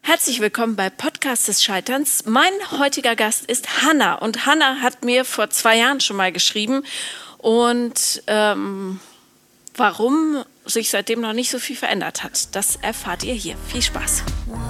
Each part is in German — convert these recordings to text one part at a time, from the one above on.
Herzlich willkommen bei Podcast des Scheiterns. Mein heutiger Gast ist Hanna und Hanna hat mir vor 2 Jahren schon mal geschrieben und warum sich seitdem noch nicht so viel verändert hat, das erfahrt ihr hier. Viel Spaß.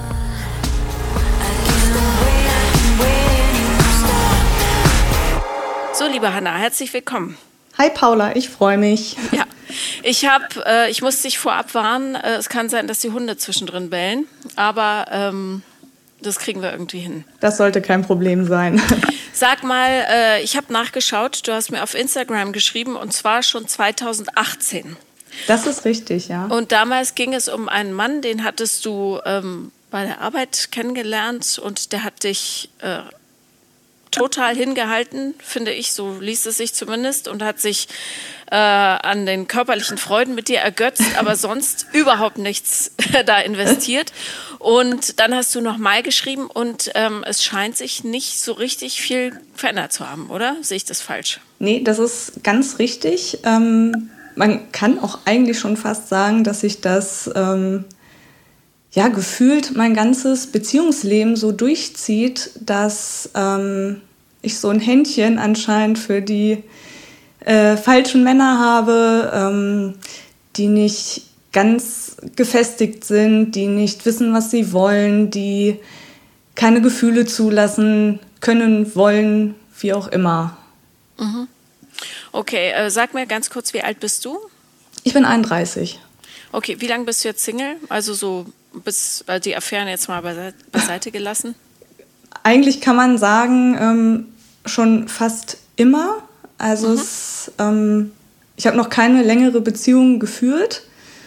So, liebe Hanna, herzlich willkommen. Hi Paula, ich freue mich. Ja, ich muss dich vorab warnen, es kann sein, dass die Hunde zwischendrin bellen, aber das kriegen wir irgendwie hin. Das sollte kein Problem sein. Sag mal, ich habe nachgeschaut, du hast mir auf Instagram geschrieben und zwar schon 2018. Das ist richtig, ja. Und damals ging es um einen Mann, den hattest du bei der Arbeit kennengelernt und der hat dich total hingehalten, finde ich, so liest es sich zumindest, und hat sich an den körperlichen Freuden mit dir ergötzt, aber sonst überhaupt nichts da investiert. Und dann hast du nochmal geschrieben und es scheint sich nicht so richtig viel verändert zu haben, oder? Sehe ich das falsch? Nee, das ist ganz richtig. Man kann auch eigentlich schon fast sagen, dass sich das gefühlt mein ganzes Beziehungsleben so durchzieht, dass ich so ein Händchen anscheinend für die falschen Männer habe, die nicht ganz gefestigt sind, die nicht wissen, was sie wollen, die keine Gefühle zulassen können, wollen, wie auch immer. Mhm. Okay, sag mir ganz kurz, wie alt bist du? Ich bin 31. Okay, wie lange bist du jetzt Single? Also so bis die Affären jetzt mal beiseite gelassen? Eigentlich kann man sagen, schon fast immer. Also ich habe noch keine längere Beziehung geführt.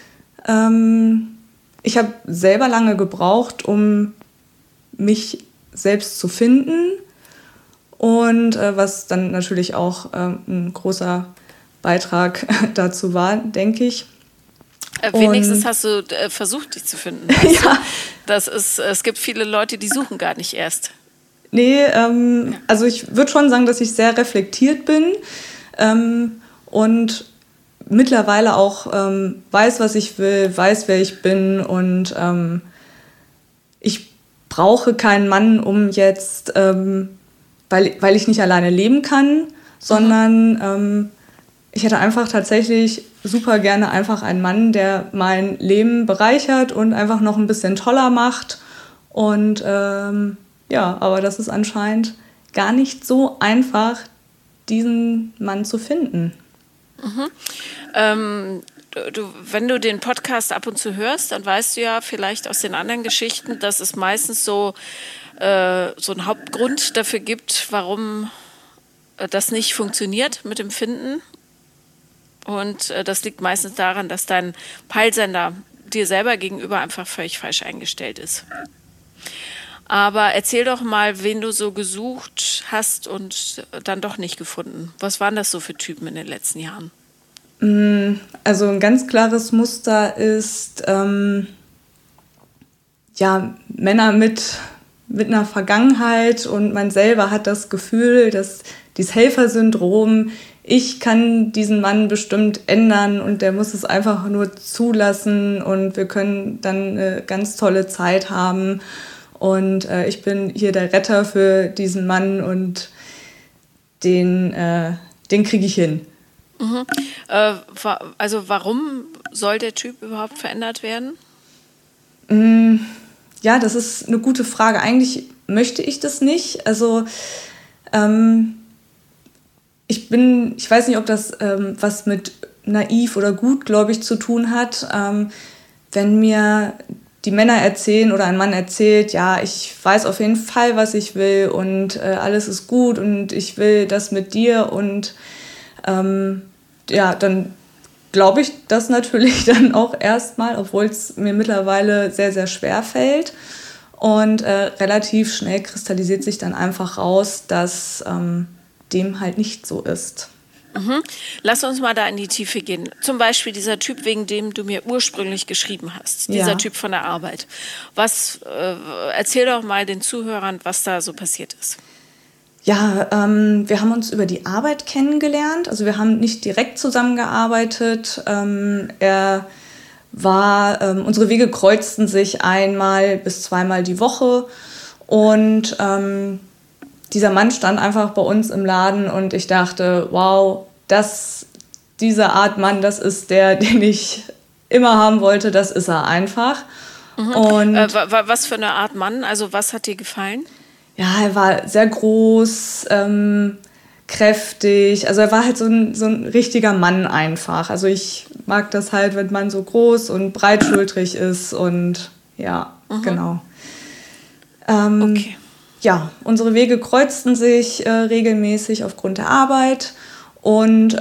Ich habe selber lange gebraucht, um mich selbst zu finden. Und was dann natürlich auch ein großer Beitrag dazu war, denke ich. Wenigstens hast du versucht, dich zu finden. Ja. Es gibt viele Leute, die suchen gar nicht erst. Nee, also ich würde schon sagen, dass ich sehr reflektiert bin und mittlerweile auch weiß, was ich will, weiß, wer ich bin, und ich brauche keinen Mann, um jetzt, weil ich nicht alleine leben kann, sondern ich hätte einfach tatsächlich super gerne einfach einen Mann, der mein Leben bereichert und einfach noch ein bisschen toller macht. Und aber das ist anscheinend gar nicht so einfach, diesen Mann zu finden. Mhm. Wenn du den Podcast ab und zu hörst, dann weißt du ja vielleicht aus den anderen Geschichten, dass es meistens so einen Hauptgrund dafür gibt, warum das nicht funktioniert mit dem Finden. Und das liegt meistens daran, dass dein Peilsender dir selber gegenüber einfach völlig falsch eingestellt ist. Aber erzähl doch mal, wen du so gesucht hast und dann doch nicht gefunden. Was waren das so für Typen in den letzten Jahren? Also ein ganz klares Muster ist Männer mit einer Vergangenheit, und man selber hat das Gefühl, dass dieses Helfersyndrom, ich kann diesen Mann bestimmt ändern und der muss es einfach nur zulassen und wir können dann eine ganz tolle Zeit haben. Und ich bin hier der Retter für diesen Mann und den kriege ich hin. Mhm. Also warum soll der Typ überhaupt verändert werden? Ja, das ist eine gute Frage. Eigentlich möchte ich das nicht. Also ich weiß nicht, ob das was mit naiv oder gutgläubig zu tun hat. Wenn mir die Männer erzählen oder ein Mann erzählt, ja, ich weiß auf jeden Fall, was ich will und alles ist gut und ich will das mit dir, und dann glaube ich das natürlich dann auch erstmal, obwohl es mir mittlerweile sehr, sehr schwer fällt, und relativ schnell kristallisiert sich dann einfach raus, dass dem halt nicht so ist. Mhm. Lass uns mal da in die Tiefe gehen. Zum Beispiel dieser Typ, wegen dem du mir ursprünglich geschrieben hast. Dieser Typ von der Arbeit. Erzähl doch mal den Zuhörern, was da so passiert ist. Ja, wir haben uns über die Arbeit kennengelernt. Also wir haben nicht direkt zusammengearbeitet. Er unsere Wege kreuzten sich 1- bis 2-mal die Woche und dieser Mann stand einfach bei uns im Laden und ich dachte, wow, diese Art Mann, das ist der, den ich immer haben wollte, das ist er einfach. Und was für eine Art Mann? Also was hat dir gefallen? ja, er war sehr groß, kräftig. Also er war halt so ein richtiger Mann einfach. Also ich mag das halt, wenn man so groß und breitschultrig ist und ja, genau. Okay. Ja, unsere Wege kreuzten sich regelmäßig aufgrund der Arbeit und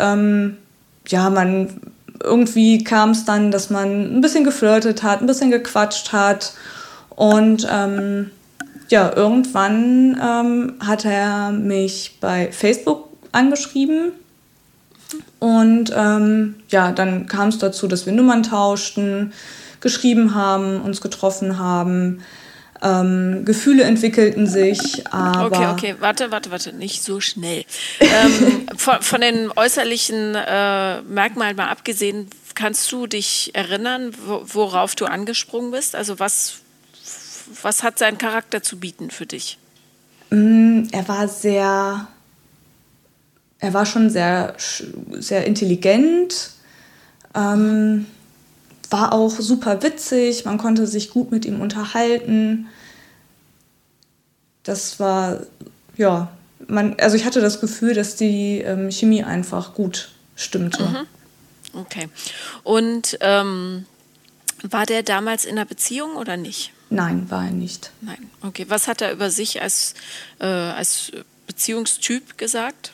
irgendwie kam es dann, dass man ein bisschen geflirtet hat, ein bisschen gequatscht hat und irgendwann hat er mich bei Facebook angeschrieben und dann kam es dazu, dass wir Nummern tauschten, geschrieben haben, uns getroffen haben. Gefühle entwickelten sich, aber... Okay, warte, nicht so schnell. Von den äußerlichen Merkmalen mal abgesehen, kannst du dich erinnern, worauf du angesprungen bist? Also was hat sein Charakter zu bieten für dich? Er war schon sehr, sehr intelligent, war auch super witzig, man konnte sich gut mit ihm unterhalten. Das war, ja, ich hatte das Gefühl, dass die Chemie einfach gut stimmte. Okay. Und war der damals in einer Beziehung oder nicht? Nein, war er nicht. Nein. Okay. Was hat er über sich als Beziehungstyp gesagt?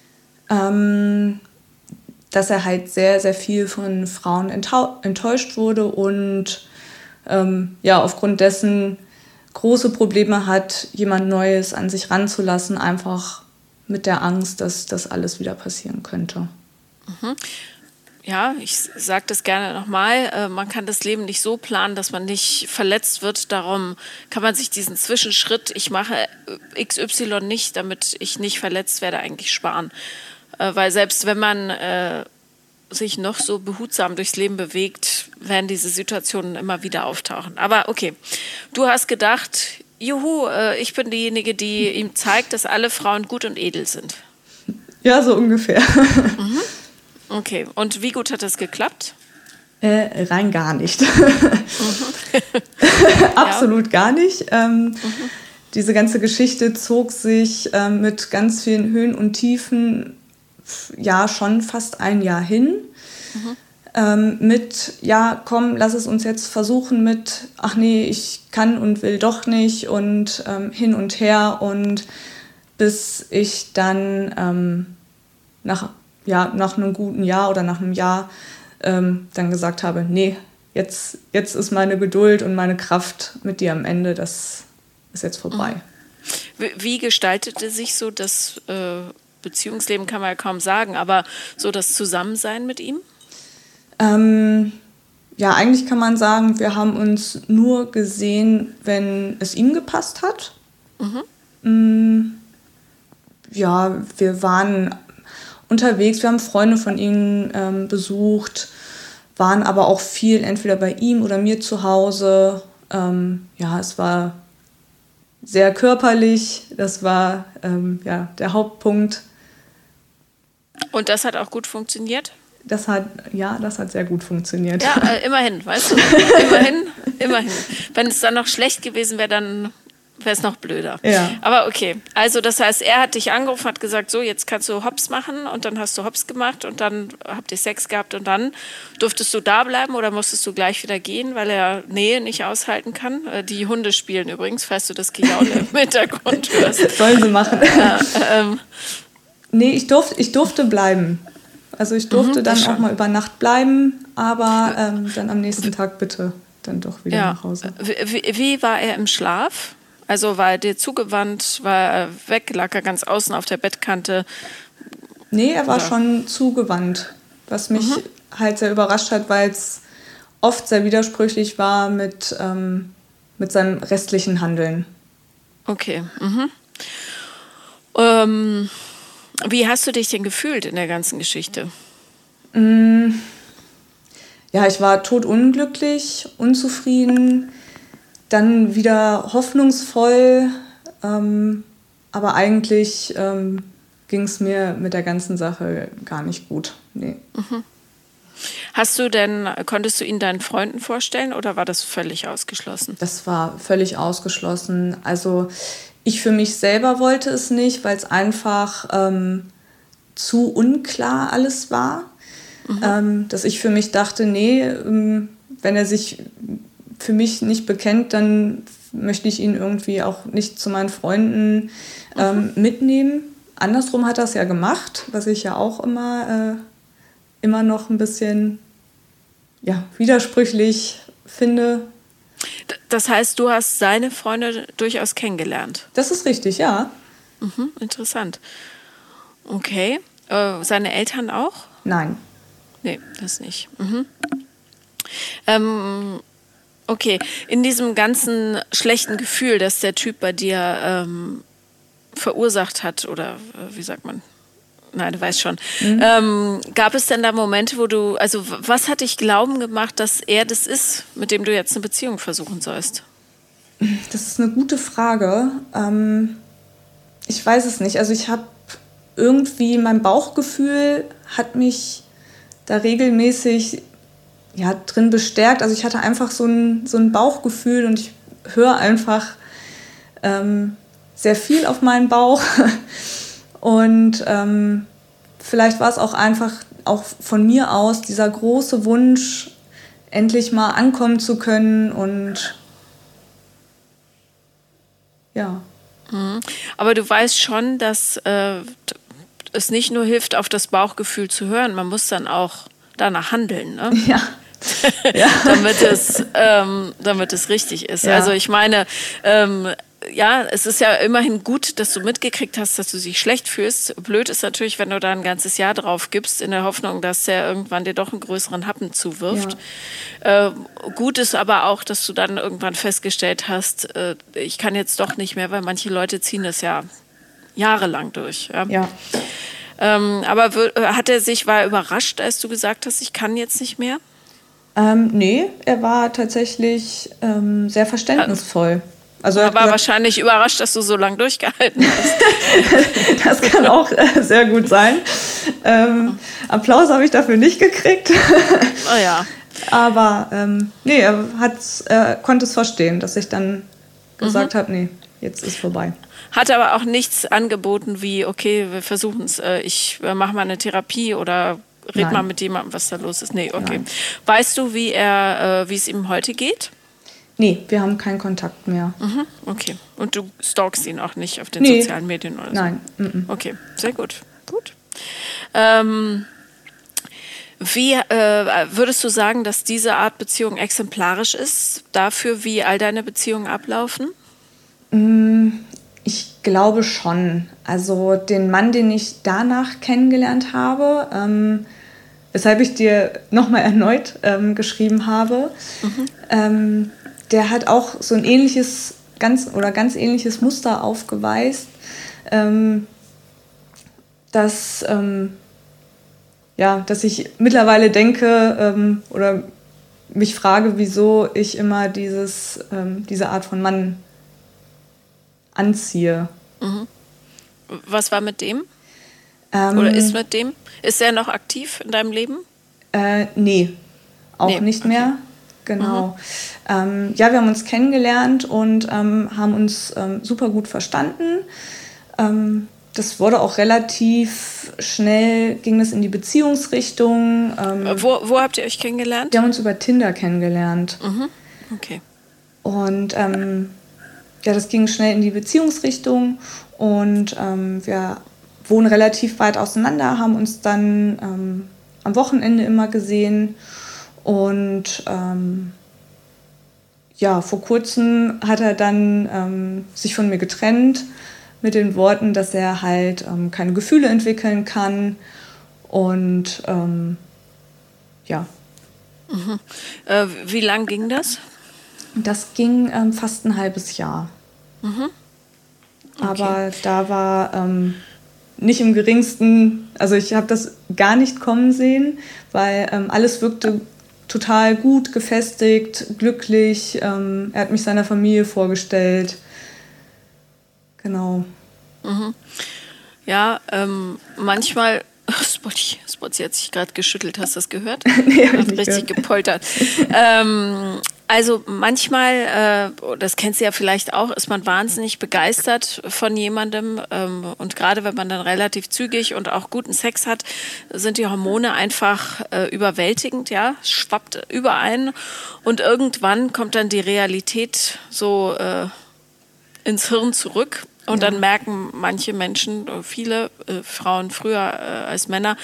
Dass er halt sehr, sehr viel von Frauen enttäuscht wurde und aufgrund dessen große Probleme hat, jemand Neues an sich ranzulassen, einfach mit der Angst, dass das alles wieder passieren könnte. Ja, ich sage das gerne nochmal, man kann das Leben nicht so planen, dass man nicht verletzt wird. Darum kann man sich diesen Zwischenschritt, ich mache XY nicht, damit ich nicht verletzt werde, eigentlich sparen. Weil selbst wenn man sich noch so behutsam durchs Leben bewegt, werden diese Situationen immer wieder auftauchen. Aber okay, du hast gedacht, juhu, ich bin diejenige, die ihm zeigt, dass alle Frauen gut und edel sind. Ja, so ungefähr. Okay, und wie gut hat das geklappt? Rein gar nicht. Absolut gar nicht. Diese ganze Geschichte zog sich mit ganz vielen Höhen und Tiefen schon fast ein Jahr hin. Komm, lass es uns jetzt versuchen mit, ach nee, ich kann und will doch nicht und hin und her und bis ich dann nach einem guten Jahr oder nach einem Jahr dann gesagt habe, nee, jetzt ist meine Geduld und meine Kraft mit dir am Ende, das ist jetzt vorbei. Wie gestaltete sich so das Beziehungsleben, kann man ja kaum sagen, aber so das Zusammensein mit ihm? Eigentlich kann man sagen, wir haben uns nur gesehen, wenn es ihm gepasst hat. Wir waren unterwegs, wir haben Freunde von ihm besucht, waren aber auch viel entweder bei ihm oder mir zu Hause. Es war sehr körperlich, das war der Hauptpunkt. Und das hat auch gut funktioniert? Das hat sehr gut funktioniert. Ja, immerhin, weißt du? Immerhin. Wenn es dann noch schlecht gewesen wäre, dann wäre es noch blöder. Ja. Aber okay, also das heißt, er hat dich angerufen, hat gesagt, so, jetzt kannst du Hops machen und dann hast du Hops gemacht und dann habt ihr Sex gehabt und dann durftest du da bleiben oder musstest du gleich wieder gehen, weil er Nähe nicht aushalten kann? Die Hunde spielen übrigens, falls du das Gejaule im Hintergrund hörst. Sollen sie machen. Nee, ich durfte bleiben. Also ich durfte dann auch mal über Nacht bleiben, aber dann am nächsten Tag bitte dann doch wieder nach Hause. Wie war er im Schlaf? Also war er dir zugewandt, war er weg, lag er ganz außen auf der Bettkante? Nee, er war schon zugewandt, was mich halt sehr überrascht hat, weil es oft sehr widersprüchlich war mit seinem restlichen Handeln. Okay. Wie hast du dich denn gefühlt in der ganzen Geschichte? ja, ich war todunglücklich, unzufrieden, dann wieder hoffnungsvoll, aber eigentlich ging es mir mit der ganzen Sache gar nicht gut. Nee. Konntest du ihn deinen Freunden vorstellen oder war das völlig ausgeschlossen? Das war völlig ausgeschlossen. Also ich für mich selber wollte es nicht, weil es einfach zu unklar alles war. Dass ich für mich dachte, nee, wenn er sich für mich nicht bekennt, dann möchte ich ihn irgendwie auch nicht zu meinen Freunden mitnehmen. Andersrum hat er es ja gemacht, was ich ja auch immer noch ein bisschen widersprüchlich finde. Das heißt, du hast seine Freunde durchaus kennengelernt? Das ist richtig, ja. Interessant. Okay. Seine Eltern auch? Nein. Nee, das nicht. Okay, in diesem ganzen schlechten Gefühl, das der Typ bei dir verursacht hat, oder wie sagt man? Nein, du weißt schon. Gab es denn da Momente, was hat dich glauben gemacht, dass er das ist, mit dem du jetzt eine Beziehung versuchen sollst? Das ist eine gute Frage. Ich weiß es nicht. Also ich habe irgendwie, mein Bauchgefühl hat mich da regelmäßig drin bestärkt. Also ich hatte einfach so ein Bauchgefühl und ich höre einfach sehr viel auf meinen Bauch. Und vielleicht war es auch einfach auch von mir aus dieser große Wunsch, endlich mal ankommen zu können und ja. Aber du weißt schon, dass es nicht nur hilft, auf das Bauchgefühl zu hören, man muss dann auch danach handeln, ne? Ja. damit es richtig ist. Ja. Also ich meine, es ist ja immerhin gut, dass du mitgekriegt hast, dass du dich schlecht fühlst. Blöd ist natürlich, wenn du da ein ganzes Jahr drauf gibst, in der Hoffnung, dass der irgendwann dir doch einen größeren Happen zuwirft. Ja. Gut ist aber auch, dass du dann irgendwann festgestellt hast, ich kann jetzt doch nicht mehr, weil manche Leute ziehen das ja jahrelang durch. Ja. Aber war er überrascht, als du gesagt hast, ich kann jetzt nicht mehr? Nee, er war tatsächlich sehr verständnisvoll. Also er war wahrscheinlich überrascht, dass du so lange durchgehalten hast. Das kann auch sehr gut sein. Applaus habe ich dafür nicht gekriegt. Oh ja. Aber nee, er konnte es verstehen, dass ich dann gesagt habe, nee, jetzt ist vorbei. Hat aber auch nichts angeboten wie, okay, wir versuchen es, ich mache mal eine Therapie oder red mal mit jemandem, was da los ist. Nee, okay. Nein. Weißt du, wie es ihm heute geht? Nee, wir haben keinen Kontakt mehr. Okay. Und du stalkst ihn auch nicht auf den sozialen Medien oder so? Nein. Okay, sehr gut. Wie würdest du sagen, dass diese Art Beziehung exemplarisch ist dafür, wie all deine Beziehungen ablaufen? Ich glaube schon. Also den Mann, den ich danach kennengelernt habe, weshalb ich dir nochmal erneut geschrieben habe, der hat auch so ein ähnliches, ganz ähnliches Muster aufgeweist, dass ich mittlerweile denke oder mich frage, wieso ich immer diese Art von Mann anziehe. Was war mit dem? Oder ist mit dem? Ist er noch aktiv in deinem Leben? Nee, nicht mehr. Genau. Wir haben uns kennengelernt und haben uns super gut verstanden. Das wurde auch relativ schnell, ging das in die Beziehungsrichtung. Wo habt ihr euch kennengelernt? Wir haben uns über Tinder kennengelernt. Okay. Und das ging schnell in die Beziehungsrichtung und wir wohnen relativ weit auseinander, haben uns dann am Wochenende immer gesehen und vor kurzem hat er dann sich von mir getrennt mit den Worten, dass er halt keine Gefühle entwickeln kann und Wie lang ging das? Das ging fast ein halbes Jahr. Okay. Aber da war nicht im geringsten, also ich habe das gar nicht kommen sehen, weil alles wirkte total gut, gefestigt, glücklich. Er hat mich seiner Familie vorgestellt. Genau. Ja, manchmal, Spotzi hat sich gerade geschüttelt, hast du das gehört? Nee, hab ich Hat nicht richtig gehört. gepoltert. Also manchmal, das kennst du ja vielleicht auch, ist man wahnsinnig begeistert von jemandem und gerade wenn man dann relativ zügig und auch guten Sex hat, sind die Hormone einfach überwältigend, ja, es schwappt überein und irgendwann kommt dann die Realität so ins Hirn zurück. Und dann merken manche Menschen, viele Frauen früher als Männer,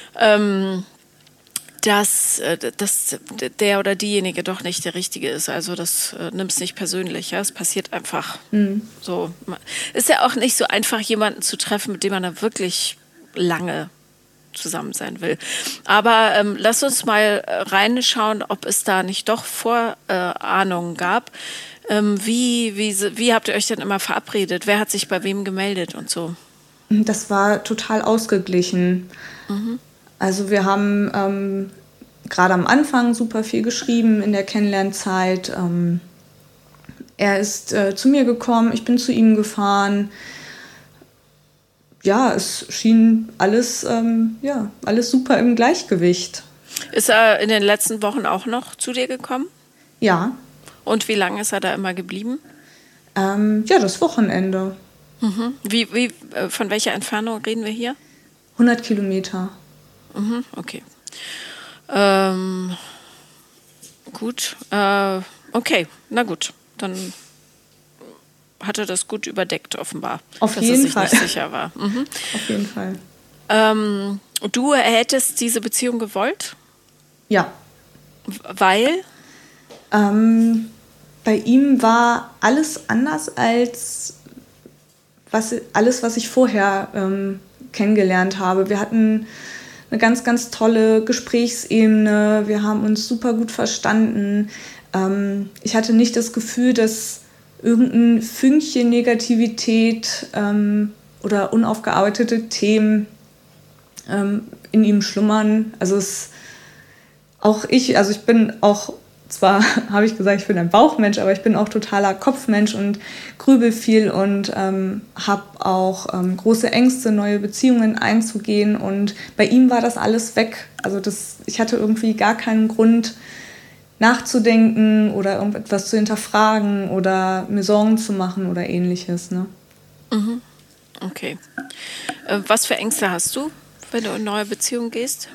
dass der oder diejenige doch nicht der Richtige ist. Also das nimmst nicht persönlich. Ja? Es passiert einfach so. Ist ja auch nicht so einfach, jemanden zu treffen, mit dem man da wirklich lange zusammen sein will. Aber lass uns mal reinschauen, ob es da nicht doch Vorahnungen gab. Wie habt ihr euch denn immer verabredet? Wer hat sich bei wem gemeldet und so? Das war total ausgeglichen. Also wir haben gerade am Anfang super viel geschrieben in der Kennenlernzeit. Er ist zu mir gekommen, ich bin zu ihm gefahren. Ja, es schien alles super im Gleichgewicht. Ist er in den letzten Wochen auch noch zu dir gekommen? Ja. Und wie lange ist er da immer geblieben? Das Wochenende. Von welcher Entfernung reden wir hier? 100 Kilometer. Okay. Gut. Okay, na gut. Dann hat er das gut überdeckt, offenbar. Auf jeden Fall. Dass er sich nicht sicher war. Auf jeden Fall. Du hättest diese Beziehung gewollt? Ja. Weil? Bei ihm war alles anders als alles, was ich vorher kennengelernt habe. Wir hatten eine ganz, ganz tolle Gesprächsebene. Wir haben uns super gut verstanden. Ich hatte nicht das Gefühl, dass irgendein Fünkchen Negativität oder unaufgearbeitete Themen in ihm schlummern. Also ich bin auch, zwar habe ich gesagt, ich bin ein Bauchmensch, aber ich bin auch totaler Kopfmensch und grübel viel und habe auch große Ängste, neue Beziehungen einzugehen. Und bei ihm war das alles weg. Also ich hatte irgendwie gar keinen Grund nachzudenken oder irgendetwas zu hinterfragen oder mir Sorgen zu machen oder ähnliches. Ne? Okay. Was für Ängste hast du, wenn du in eine neue Beziehung gehst?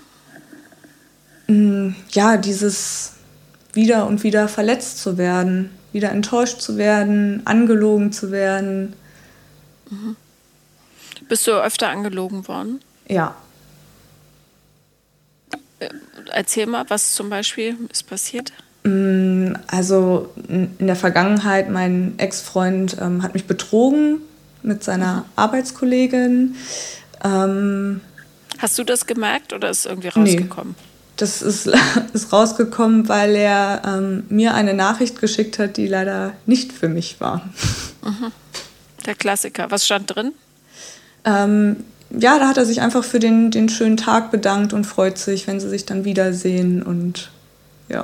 Ja, dieses wieder und wieder verletzt zu werden, wieder enttäuscht zu werden, angelogen zu werden. Bist du öfter angelogen worden? Ja. Erzähl mal, was zum Beispiel ist passiert? Also in der Vergangenheit, mein Ex-Freund hat mich betrogen mit seiner Arbeitskollegin. Hast du das gemerkt oder ist irgendwie rausgekommen? Nee. Das ist rausgekommen, weil er mir eine Nachricht geschickt hat, die leider nicht für mich war. Der Klassiker. Was stand drin? Da hat er sich einfach für den schönen Tag bedankt und freut sich, wenn sie sich dann wiedersehen. Und ja.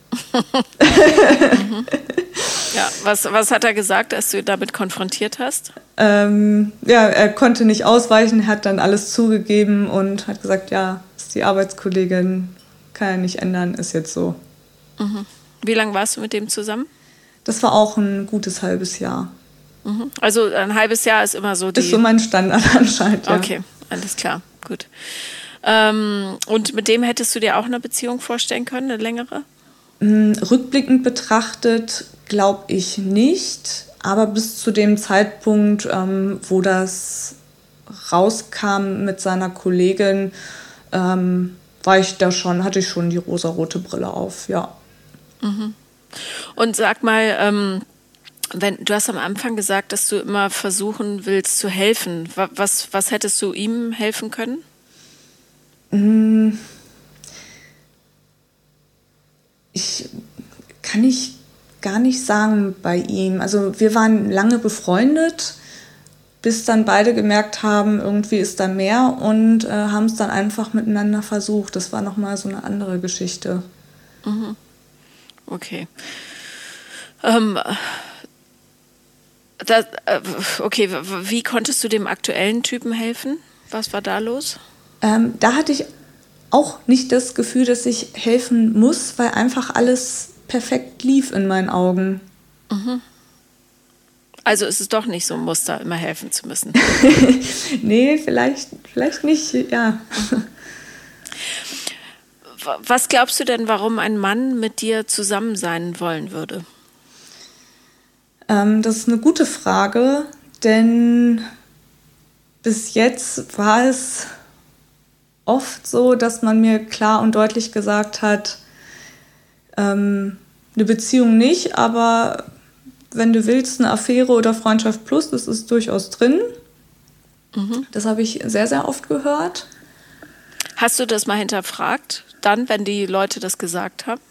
Ja, was hat er gesagt, als du ihn damit konfrontiert hast? Er konnte nicht ausweichen, hat dann alles zugegeben und hat gesagt, ja, ist die Arbeitskollegin, kann er nicht ändern, ist jetzt so. Wie lange warst du mit dem zusammen? Das war auch ein gutes halbes Jahr. Also ein halbes Jahr ist immer so die... Ist so mein Standard anscheinend, ja. Okay, alles klar, gut. Und mit dem hättest du dir auch eine Beziehung vorstellen können, eine längere? Rückblickend betrachtet glaube ich nicht, aber bis zu dem Zeitpunkt, wo das rauskam mit seiner Kollegin, hatte ich schon die rosarote Brille auf, ja. Und sag mal, du hast am Anfang gesagt, dass du immer versuchen willst zu helfen. Was hättest du ihm helfen können? Kann ich gar nicht sagen bei ihm. Also wir waren lange befreundet, bis dann beide gemerkt haben, irgendwie ist da mehr und haben es dann einfach miteinander versucht. Das war nochmal so eine andere Geschichte. Okay. Okay, wie konntest du dem aktuellen Typen helfen? Was war da los? Da hatte ich auch nicht das Gefühl, dass ich helfen muss, weil einfach alles perfekt lief in meinen Augen. Also ist es doch nicht so ein Muster, immer helfen zu müssen. Nee, vielleicht nicht, ja. Was glaubst du denn, warum ein Mann mit dir zusammen sein wollen würde? Das ist eine gute Frage, denn bis jetzt war es oft so, dass man mir klar und deutlich gesagt hat, eine Beziehung nicht, aber wenn du willst, eine Affäre oder Freundschaft plus, das ist durchaus drin. Das habe ich sehr, sehr oft gehört. Hast du das mal hinterfragt, dann, wenn die Leute das gesagt haben?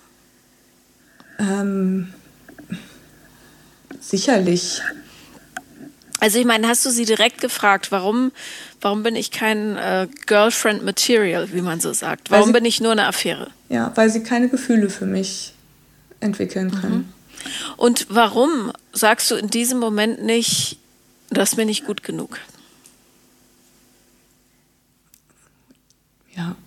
Sicherlich. Also ich meine, hast du sie direkt gefragt, warum bin ich kein Girlfriend Material, wie man so sagt? Warum bin ich nur eine Affäre? Ja, weil sie keine Gefühle für mich entwickeln können. Und warum sagst du in diesem Moment nicht, das ist mir nicht gut genug? Ja,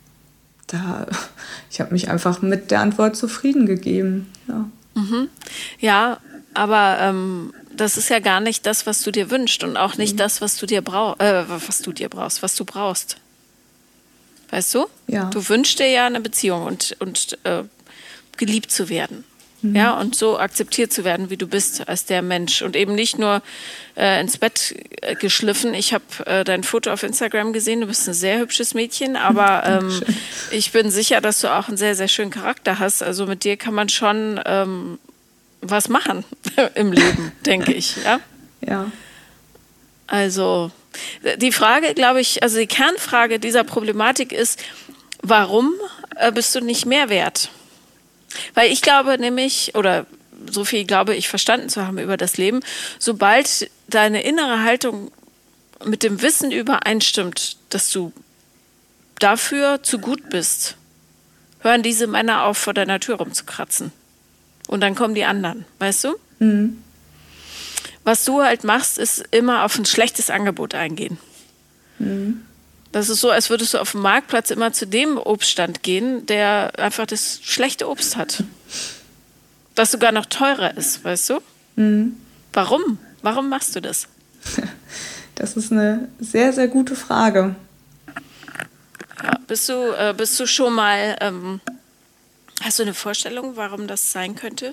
ich habe mich einfach mit der Antwort zufrieden gegeben. Ja, Ja, aber das ist ja gar nicht das, was du dir wünschst und auch nicht das, was du brauchst. Weißt du? Ja. Du wünschst dir ja eine Beziehung und geliebt zu werden. Ja, und so akzeptiert zu werden, wie du bist als der Mensch und eben nicht nur ins Bett geschliffen. Ich habe dein Foto auf Instagram gesehen, du bist ein sehr hübsches Mädchen, aber ich bin sicher, dass du auch einen sehr, sehr schönen Charakter hast. Also mit dir kann man schon was machen im Leben, denke ich. Ja? Ja. Also die Frage, glaube ich, also die Kernfrage dieser Problematik ist, warum bist du nicht mehr wert? Weil ich glaube nämlich, oder so viel glaube ich verstanden zu haben über das Leben, sobald deine innere Haltung mit dem Wissen übereinstimmt, dass du dafür zu gut bist, hören diese Männer auf, vor deiner Tür rumzukratzen. Und dann kommen die anderen, weißt du? Was du halt machst, ist immer auf ein schlechtes Angebot eingehen. Das ist so, als würdest du auf dem Marktplatz immer zu dem Obststand gehen, der einfach das schlechte Obst hat. Das sogar noch teurer ist, weißt du? Warum? Warum machst du das? Das ist eine sehr, sehr gute Frage. Ja, bist du schon mal, hast du eine Vorstellung, warum das sein könnte?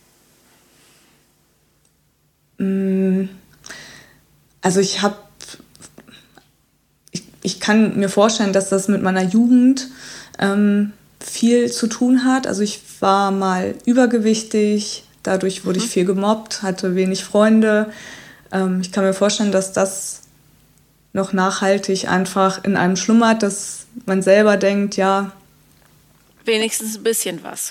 Also ich kann mir vorstellen, dass das mit meiner Jugend viel zu tun hat. Also ich war mal übergewichtig, dadurch wurde ich viel gemobbt, hatte wenig Freunde. Ich kann mir vorstellen, dass das noch nachhaltig einfach in einem schlummert, dass man selber denkt, ja. Wenigstens ein bisschen was.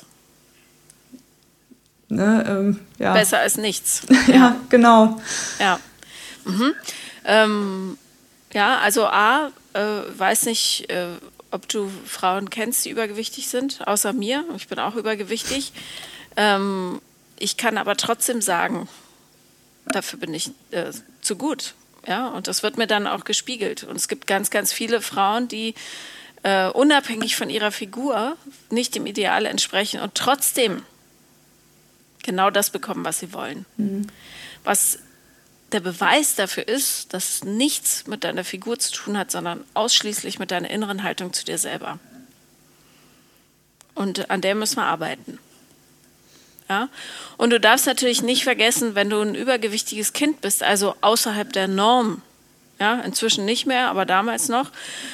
Ne, ja. Besser als nichts. Ja, genau. Ja. Ja, also weiß nicht, ob du Frauen kennst, die übergewichtig sind, außer mir. Ich bin auch übergewichtig. Ich kann aber trotzdem sagen, dafür bin ich zu gut. Ja, und das wird mir dann auch gespiegelt. Und es gibt ganz, ganz viele Frauen, die unabhängig von ihrer Figur nicht dem Ideal entsprechen und trotzdem genau das bekommen, was sie wollen. Was der Beweis dafür ist, dass es nichts mit deiner Figur zu tun hat, sondern ausschließlich mit deiner inneren Haltung zu dir selber. Und an der müssen wir arbeiten. Ja? Und du darfst natürlich nicht vergessen, wenn du ein übergewichtiges Kind bist, also außerhalb der Norm, ja, inzwischen nicht mehr, aber damals noch,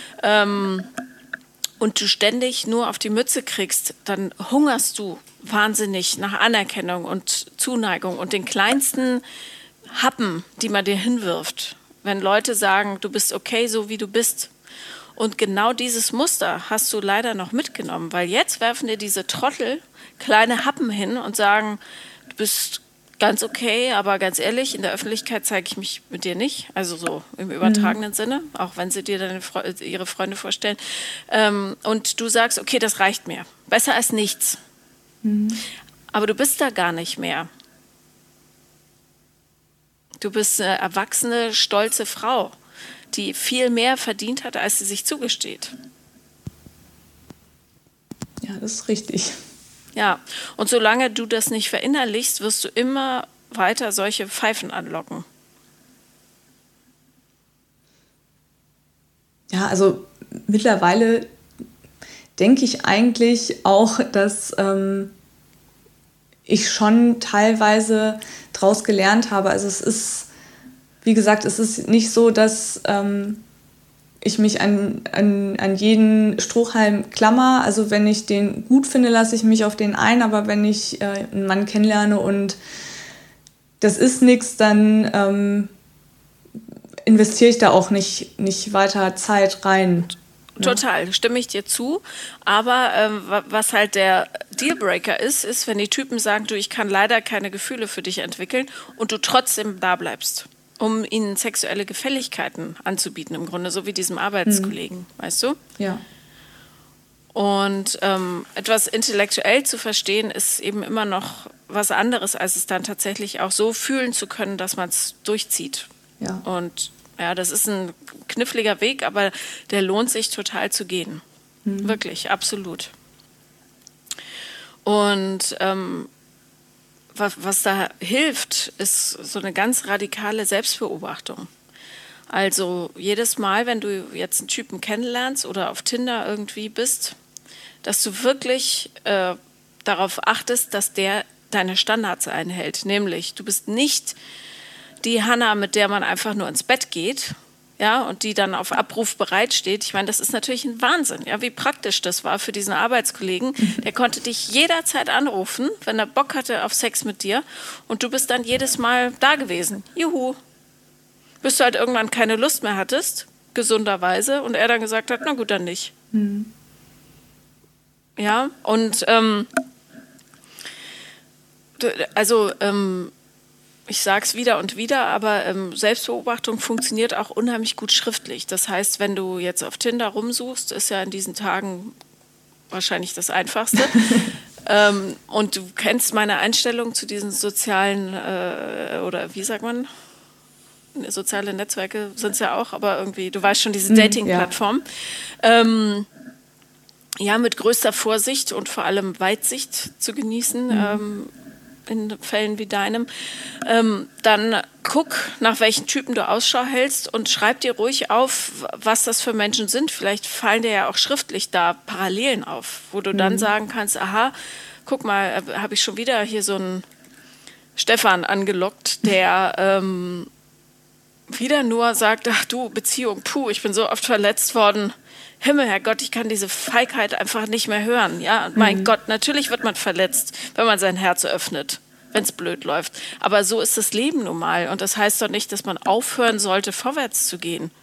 und du ständig nur auf die Mütze kriegst, dann hungerst du wahnsinnig nach Anerkennung und Zuneigung und den kleinsten Happen, die man dir hinwirft, wenn Leute sagen, du bist okay, so wie du bist. Und genau dieses Muster hast du leider noch mitgenommen, weil jetzt werfen dir diese Trottel kleine Happen hin und sagen, du bist ganz okay, aber ganz ehrlich, in der Öffentlichkeit zeige ich mich mit dir nicht, also so im übertragenen Sinne, auch wenn sie dir ihre Freunde vorstellen. Und du sagst, okay, das reicht mir, besser als nichts. Aber du bist da gar nicht mehr. Du bist eine erwachsene, stolze Frau, die viel mehr verdient hat, als sie sich zugesteht. Ja, das ist richtig. Ja, und solange du das nicht verinnerlichst, wirst du immer weiter solche Pfeifen anlocken. Ja, also mittlerweile denke ich eigentlich auch, dass ich schon teilweise daraus gelernt habe. Also es ist, wie gesagt, es ist nicht so, dass ich mich an jeden Strohhalm klammer. Also wenn ich den gut finde, lasse ich mich auf den ein. Aber wenn ich einen Mann kennenlerne und das ist nichts, dann investiere ich da auch nicht weiter Zeit rein. Total, stimme ich dir zu. Aber was halt der Dealbreaker ist, wenn die Typen sagen, du, ich kann leider keine Gefühle für dich entwickeln und du trotzdem da bleibst, um ihnen sexuelle Gefälligkeiten anzubieten, im Grunde, so wie diesem Arbeitskollegen, weißt du? Ja. Und etwas intellektuell zu verstehen, ist eben immer noch was anderes, als es dann tatsächlich auch so fühlen zu können, dass man es durchzieht. Ja. Und ja, das ist ein kniffliger Weg, aber der lohnt sich total zu gehen. Wirklich, absolut. Und was da hilft, ist so eine ganz radikale Selbstbeobachtung. Also jedes Mal, wenn du jetzt einen Typen kennenlernst oder auf Tinder irgendwie bist, dass du wirklich darauf achtest, dass der deine Standards einhält. Nämlich, du bist nicht die Hanna, mit der man einfach nur ins Bett geht, ja, und die dann auf Abruf bereitsteht. Ich meine, das ist natürlich ein Wahnsinn, ja, wie praktisch das war für diesen Arbeitskollegen. Der konnte dich jederzeit anrufen, wenn er Bock hatte auf Sex mit dir, und du bist dann jedes Mal da gewesen. Juhu. Bis du halt irgendwann keine Lust mehr hattest, gesunderweise, und er dann gesagt hat, na gut, dann nicht. Ja, und ich sage es wieder und wieder, aber Selbstbeobachtung funktioniert auch unheimlich gut schriftlich. Das heißt, wenn du jetzt auf Tinder rumsuchst, ist ja in diesen Tagen wahrscheinlich das Einfachste. Und du kennst meine Einstellung zu diesen sozialen, oder wie sagt man, soziale Netzwerke sind es ja auch, aber irgendwie, du weißt schon, diese Dating-Plattform. Ja, mit größter Vorsicht und vor allem Weitsicht zu genießen, in Fällen wie deinem, dann guck, nach welchen Typen du Ausschau hältst und schreib dir ruhig auf, was das für Menschen sind. Vielleicht fallen dir ja auch schriftlich da Parallelen auf, wo du dann sagen kannst, aha, guck mal, habe ich schon wieder hier so einen Stefan angelockt, der wieder nur sagt, ach du, Beziehung, puh, ich bin so oft verletzt worden. Himmel, Herrgott, ich kann diese Feigheit einfach nicht mehr hören. Ja, und mein Gott, natürlich wird man verletzt, wenn man sein Herz öffnet, wenn es blöd läuft. Aber so ist das Leben nun mal. Und das heißt doch nicht, dass man aufhören sollte, vorwärts zu gehen.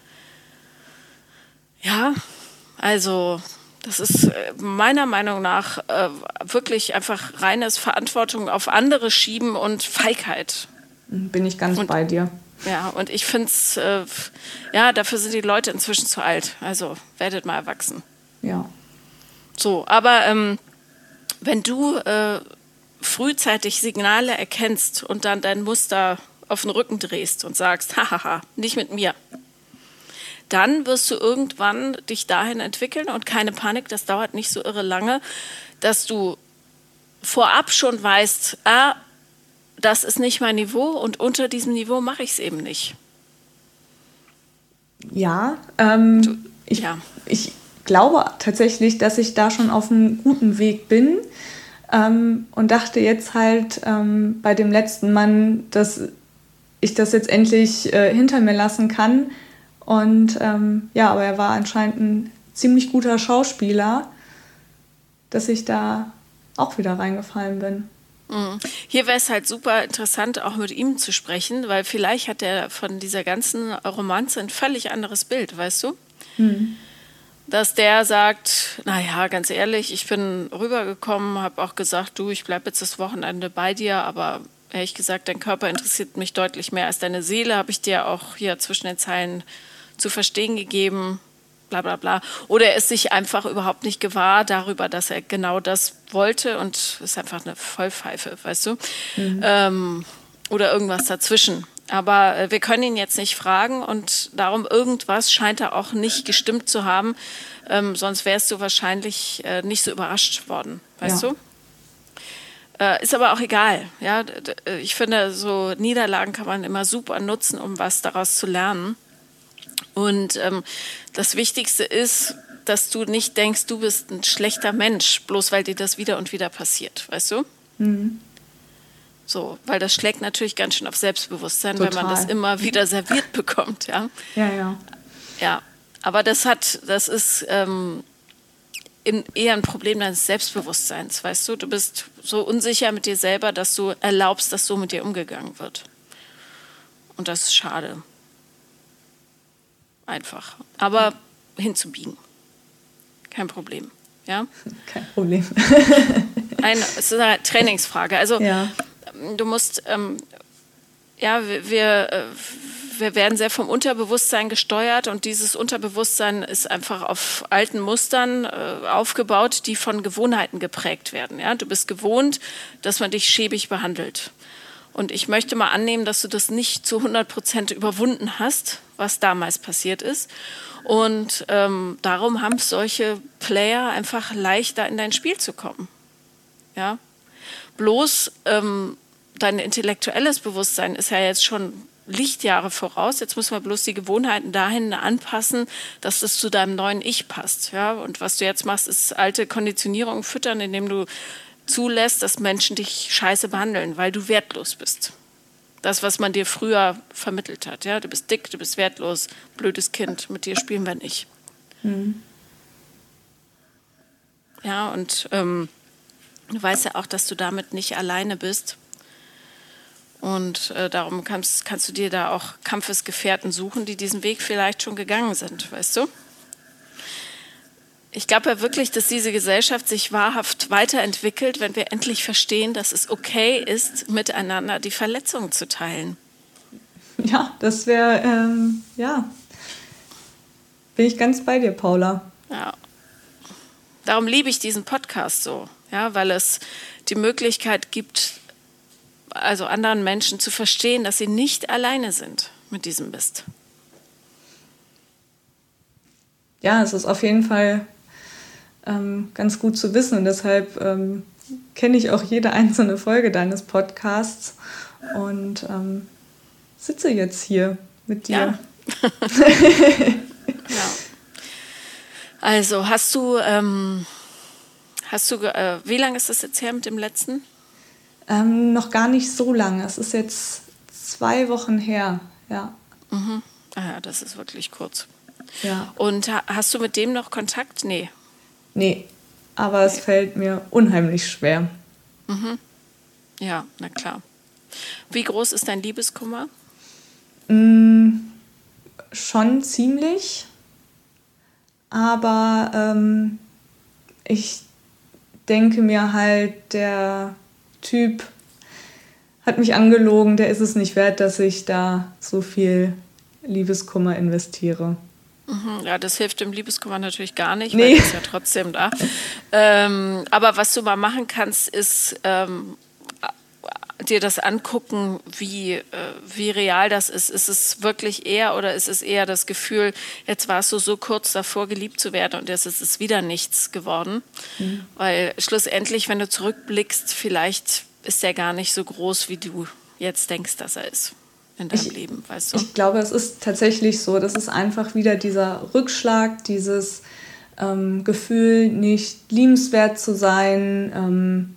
Ja, also das ist meiner Meinung nach wirklich einfach reines Verantwortung auf andere schieben und Feigheit. Bin ich ganz bei dir. Ja, und ich finde es, dafür sind die Leute inzwischen zu alt. Also werdet mal erwachsen. Ja. So, aber wenn du frühzeitig Signale erkennst und dann dein Muster auf den Rücken drehst und sagst, hahaha, nicht mit mir, dann wirst du irgendwann dich dahin entwickeln, und keine Panik, das dauert nicht so irre lange, dass du vorab schon weißt, das ist nicht mein Niveau und unter diesem Niveau mache ich es eben nicht. Ja, ich glaube tatsächlich, dass ich da schon auf einem guten Weg bin, und dachte jetzt halt bei dem letzten Mann, dass ich das jetzt endlich hinter mir lassen kann. Und aber er war anscheinend ein ziemlich guter Schauspieler, dass ich da auch wieder reingefallen bin. Hier wäre es halt super interessant, auch mit ihm zu sprechen, weil vielleicht hat er von dieser ganzen Romanze ein völlig anderes Bild, weißt du? Dass der sagt, naja, ganz ehrlich, ich bin rübergekommen, habe auch gesagt, du, ich bleibe jetzt das Wochenende bei dir, aber ehrlich gesagt, dein Körper interessiert mich deutlich mehr als deine Seele, habe ich dir auch hier zwischen den Zeilen zu verstehen gegeben. bla bla bla. Oder er ist sich einfach überhaupt nicht gewahr darüber, dass er genau das wollte und ist einfach eine Vollpfeife, weißt du? Oder irgendwas dazwischen. Aber wir können ihn jetzt nicht fragen und darum irgendwas scheint er auch nicht gestimmt zu haben. Sonst wärst du wahrscheinlich nicht so überrascht worden, weißt du? Ist aber auch egal. Ja? Ich finde, so Niederlagen kann man immer super nutzen, um was daraus zu lernen. Und das Wichtigste ist, dass du nicht denkst, du bist ein schlechter Mensch, bloß weil dir das wieder und wieder passiert, weißt du? Mhm. So, weil das schlägt natürlich ganz schön auf Selbstbewusstsein, Total. wenn man das immer wieder serviert bekommt, ja. Ja, aber das ist eher ein Problem deines Selbstbewusstseins, weißt du? Du bist so unsicher mit dir selber, dass du erlaubst, dass so mit dir umgegangen wird. Und das ist schade. Einfach. Aber hinzubiegen. Kein Problem. Ja? Kein Problem. Es ist eine Trainingsfrage. Also du musst, wir werden sehr vom Unterbewusstsein gesteuert und dieses Unterbewusstsein ist einfach auf alten Mustern aufgebaut, die von Gewohnheiten geprägt werden. Ja? Du bist gewohnt, dass man dich schäbig behandelt. Und ich möchte mal annehmen, dass du das nicht zu 100% überwunden hast, was damals passiert ist. Und darum haben solche Player einfach leichter in dein Spiel zu kommen. Ja? Bloß dein intellektuelles Bewusstsein ist ja jetzt schon Lichtjahre voraus. Jetzt müssen wir bloß die Gewohnheiten dahin anpassen, dass das zu deinem neuen Ich passt. Ja? Und was du jetzt machst, ist alte Konditionierung füttern, indem du zulässt, dass Menschen dich scheiße behandeln, weil du wertlos bist. Das, was man dir früher vermittelt hat. Ja? Du bist dick, du bist wertlos, blödes Kind, mit dir spielen wir nicht. Mhm. Ja, und du weißt ja auch, dass du damit nicht alleine bist. Und darum kannst du dir da auch Kampfesgefährten suchen, die diesen Weg vielleicht schon gegangen sind, weißt du? Ich glaube ja wirklich, dass diese Gesellschaft sich wahrhaft weiterentwickelt, wenn wir endlich verstehen, dass es okay ist, miteinander die Verletzungen zu teilen. Ja, das wäre, bin ich ganz bei dir, Paula. Ja. Darum liebe ich diesen Podcast so, ja, weil es die Möglichkeit gibt, also anderen Menschen zu verstehen, dass sie nicht alleine sind mit diesem Mist. Ja, es ist auf jeden Fall ganz gut zu wissen und deshalb kenne ich auch jede einzelne Folge deines Podcasts und sitze jetzt hier mit dir. Ja. Also hast du, wie lange ist das jetzt her mit dem letzten? Noch gar nicht so lange. Es ist jetzt 2 Wochen her, ja. Mhm. Ah ja, das ist wirklich kurz. Ja. Und hast du mit dem noch Kontakt? Nee. Nee, aber es fällt mir unheimlich schwer. Mhm. Ja, na klar. Wie groß ist dein Liebeskummer? Schon ziemlich, aber ich denke mir halt, der Typ hat mich angelogen, der ist es nicht wert, dass ich da so viel Liebeskummer investiere. Ja, das hilft dem Liebeskummer natürlich gar nicht, Nee. weil er ist ja trotzdem da. Aber was du mal machen kannst, ist dir das angucken, wie real das ist. Ist es wirklich er oder ist es eher das Gefühl, jetzt warst du so kurz davor, geliebt zu werden und jetzt ist es wieder nichts geworden? Mhm. Weil schlussendlich, wenn du zurückblickst, vielleicht ist er gar nicht so groß, wie du jetzt denkst, dass er ist in deinem Leben, weißt du? Ich glaube, es ist tatsächlich so, das ist einfach wieder dieser Rückschlag, dieses Gefühl, nicht liebenswert zu sein,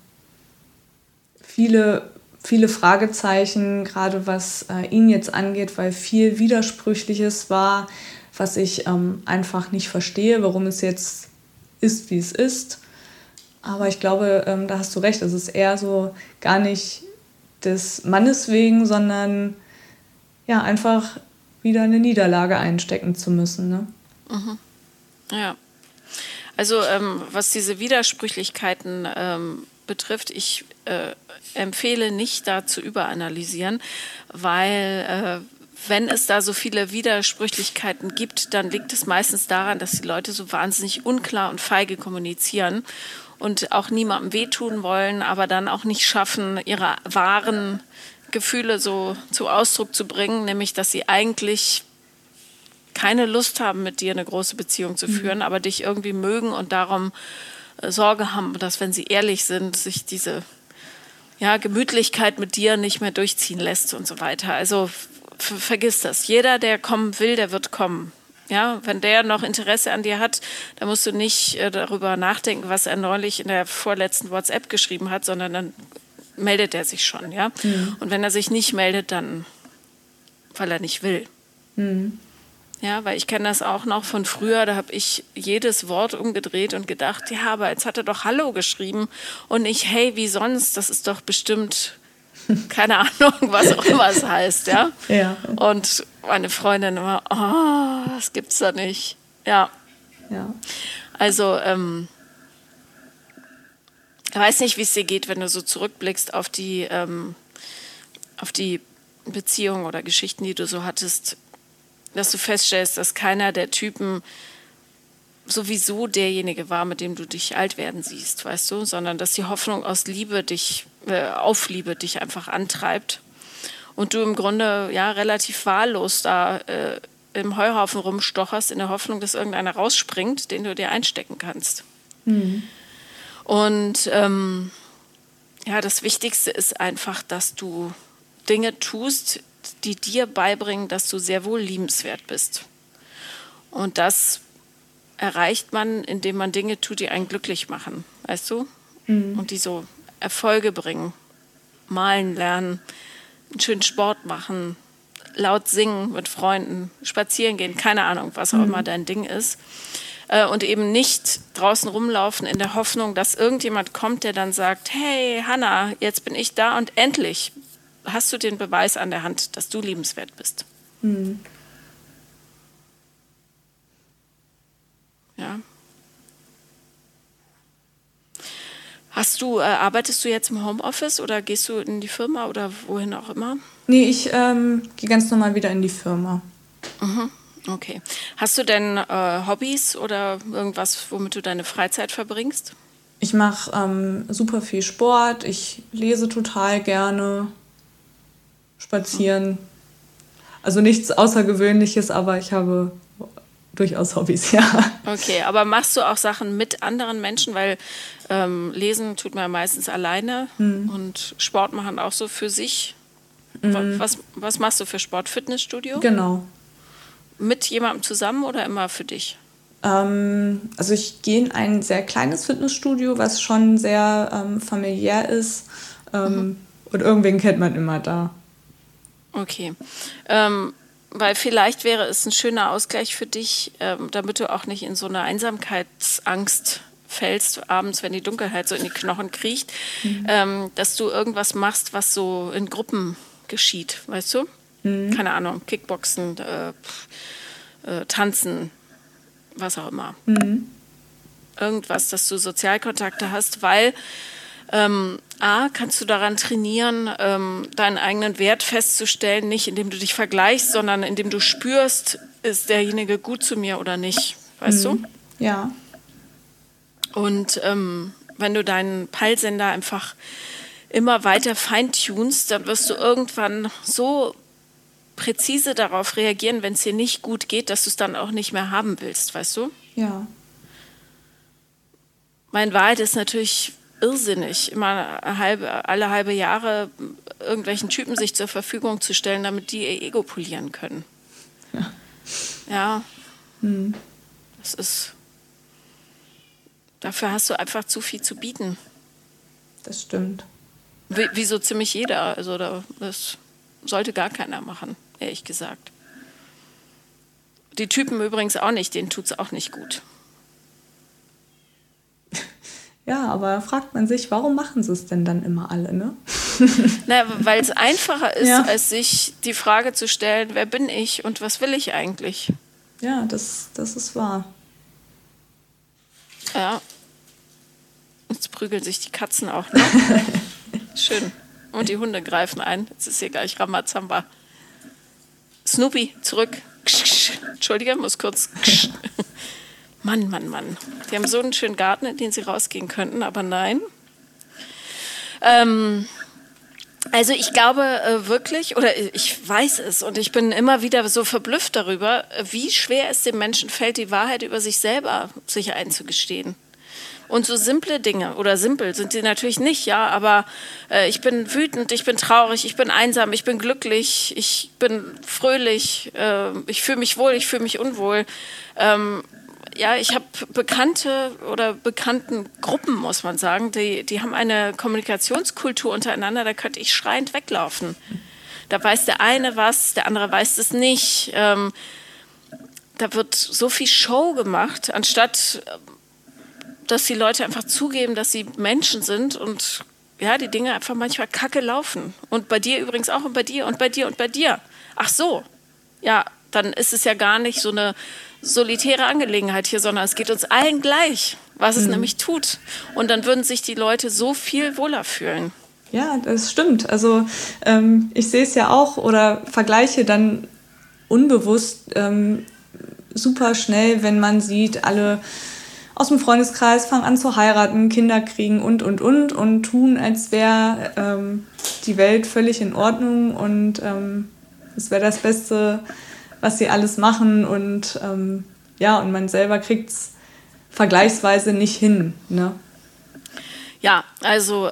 viele Fragezeichen, gerade was ihn jetzt angeht, weil viel Widersprüchliches war, was ich einfach nicht verstehe, warum es jetzt ist, wie es ist. Aber ich glaube, da hast du recht, es ist eher so gar nicht des Mannes wegen, sondern ja, einfach wieder eine Niederlage einstecken zu müssen. Ne? Mhm. Ja. Also was diese Widersprüchlichkeiten betrifft, ich empfehle nicht da zu überanalysieren, weil wenn es da so viele Widersprüchlichkeiten gibt, dann liegt es meistens daran, dass die Leute so wahnsinnig unklar und feige kommunizieren und auch niemandem wehtun wollen, aber dann auch nicht schaffen, ihre wahren Gefühle so zu Ausdruck zu bringen, nämlich, dass sie eigentlich keine Lust haben, mit dir eine große Beziehung zu führen, aber dich irgendwie mögen und darum Sorge haben, dass, wenn sie ehrlich sind, sich diese Gemütlichkeit mit dir nicht mehr durchziehen lässt und so weiter. Also vergiss das. Jeder, der kommen will, der wird kommen. Ja, wenn der noch Interesse an dir hat, dann musst du nicht darüber nachdenken, was er neulich in der vorletzten WhatsApp geschrieben hat, sondern dann meldet er sich schon. Ja? Und wenn er sich nicht meldet, dann weil er nicht will. Ja, weil ich kenne das auch noch von früher, da habe ich jedes Wort umgedreht und gedacht, ja, aber jetzt hat er doch Hallo geschrieben und nicht Hey, wie sonst, das ist doch bestimmt, keine Ahnung, was auch immer es heißt, ja. Ja. Und meine Freundin immer, das gibt's da nicht. Ja. Also, ich weiß nicht, wie es dir geht, wenn du so zurückblickst auf die Beziehungen oder Geschichten, die du so hattest, dass du feststellst, dass keiner der Typen sowieso derjenige war, mit dem du dich alt werden siehst, weißt du, sondern dass die Hoffnung aus Liebe auf Liebe dich einfach antreibt und du im Grunde relativ wahllos da im Heuhaufen rumstocherst in der Hoffnung, dass irgendeiner rausspringt, den du dir einstecken kannst. Und das Wichtigste ist einfach, dass du Dinge tust, die dir beibringen, dass du sehr wohl liebenswert bist. Und das erreicht man, indem man Dinge tut, die einen glücklich machen, weißt du? Und die so Erfolge bringen, malen lernen, einen schönen Sport machen, laut singen mit Freunden, spazieren gehen, keine Ahnung, was auch immer dein Ding ist. Und eben nicht draußen rumlaufen in der Hoffnung, dass irgendjemand kommt, der dann sagt, hey Hanna, jetzt bin ich da und endlich hast du den Beweis an der Hand, dass du liebenswert bist. Ja. Arbeitest du jetzt im Homeoffice oder gehst du in die Firma oder wohin auch immer? Nee, ich gehe ganz normal wieder in die Firma. Okay. Hast du denn Hobbys oder irgendwas, womit du deine Freizeit verbringst? Ich mache super viel Sport, ich lese total gerne, spazieren. Also nichts Außergewöhnliches, aber ich habe durchaus Hobbys, ja. Okay, aber machst du auch Sachen mit anderen Menschen? Weil Lesen tut man ja meistens alleine und Sport machen auch so für sich. Was machst du für Sport? Fitnessstudio? Genau. Mit jemandem zusammen oder immer für dich? Also ich gehe in ein sehr kleines Fitnessstudio, was schon sehr familiär ist. Und irgendwen kennt man immer da. Okay. Weil vielleicht wäre es ein schöner Ausgleich für dich, damit du auch nicht in so eine Einsamkeitsangst fällst, abends, wenn die Dunkelheit so in die Knochen kriecht, dass du irgendwas machst, was so in Gruppen geschieht, weißt du? Keine Ahnung, Kickboxen, Tanzen, was auch immer. Irgendwas, dass du Sozialkontakte hast, weil kannst du daran trainieren, deinen eigenen Wert festzustellen, nicht indem du dich vergleichst, sondern indem du spürst, ist derjenige gut zu mir oder nicht, weißt du? Ja. Und wenn du deinen Peilsender einfach immer weiter feintunst, dann wirst du irgendwann so präzise darauf reagieren, wenn es dir nicht gut geht, dass du es dann auch nicht mehr haben willst, weißt du? Ja. Meine Wahrheit ist natürlich irrsinnig, immer alle halbe Jahre irgendwelchen Typen sich zur Verfügung zu stellen, damit die ihr Ego polieren können. Ja. Das ist... Dafür hast du einfach zu viel zu bieten. Das stimmt. Wie so ziemlich jeder. Also das sollte gar keiner machen, ehrlich gesagt. Die Typen übrigens auch nicht, denen tut es auch nicht gut. Ja, aber fragt man sich, warum machen sie es denn dann immer alle, ne? Weil es einfacher ist, als sich die Frage zu stellen, wer bin ich und was will ich eigentlich? Ja, das ist wahr. Ja. Jetzt prügeln sich die Katzen auch noch. Schön. Und die Hunde greifen ein. Jetzt ist hier gleich Ramazamba. Snoopy, zurück. Entschuldige, muss kurz. Mann. Die haben so einen schönen Garten, in den sie rausgehen könnten, aber nein. Also ich glaube wirklich, oder ich weiß es und ich bin immer wieder so verblüfft darüber, wie schwer es dem Menschen fällt, die Wahrheit über sich selber sich einzugestehen. Und so simple Dinge, oder simpel sind sie natürlich nicht, ja, aber ich bin wütend, ich bin traurig, ich bin einsam, ich bin glücklich, ich bin fröhlich, ich fühle mich wohl, ich fühle mich unwohl. Ja, ich habe bekannten Gruppen, muss man sagen, die haben eine Kommunikationskultur untereinander, da könnte ich schreiend weglaufen. Da weiß der eine was, der andere weiß es nicht. Da wird so viel Show gemacht, anstatt dass die Leute einfach zugeben, dass sie Menschen sind und ja, die Dinge einfach manchmal kacke laufen. Und bei dir übrigens auch und bei dir und bei dir und bei dir. Ach so, ja, dann ist es ja gar nicht so eine solitäre Angelegenheit hier, sondern es geht uns allen gleich, was es nämlich tut. Und dann würden sich die Leute so viel wohler fühlen. Ja, das stimmt. Also ich sehe es ja auch oder vergleiche dann unbewusst super schnell, wenn man sieht, alle aus dem Freundeskreis fangen an zu heiraten, Kinder kriegen und tun, als wäre die Welt völlig in Ordnung und es wäre das Beste, was sie alles machen und und man selber kriegt es vergleichsweise nicht hin. Ne? Ja, also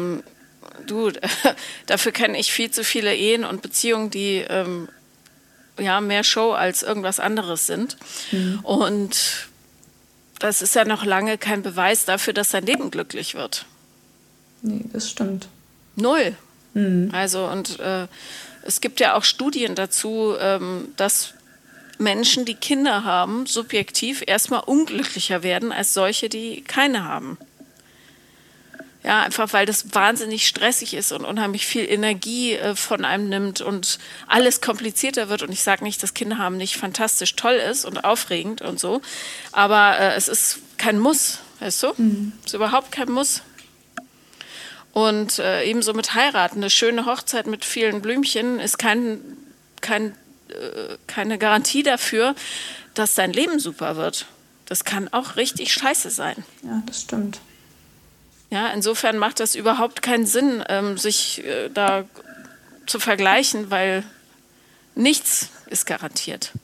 dafür kenne ich viel zu viele Ehen und Beziehungen, die mehr Show als irgendwas anderes sind. Und das ist ja noch lange kein Beweis dafür, dass dein Leben glücklich wird. Nee, das stimmt. 0. Also und es gibt ja auch Studien dazu, dass Menschen, die Kinder haben, subjektiv erstmal unglücklicher werden als solche, die keine haben. Ja, einfach weil das wahnsinnig stressig ist und unheimlich viel Energie von einem nimmt und alles komplizierter wird. Und ich sage nicht, dass Kinder haben nicht fantastisch toll ist und aufregend und so, aber es ist kein Muss, weißt du? Es ist überhaupt kein Muss. Und ebenso mit heiraten. Eine schöne Hochzeit mit vielen Blümchen ist keine Garantie dafür, dass dein Leben super wird. Das kann auch richtig scheiße sein. Ja, das stimmt. Ja, insofern macht das überhaupt keinen Sinn, sich da zu vergleichen, weil nichts ist garantiert.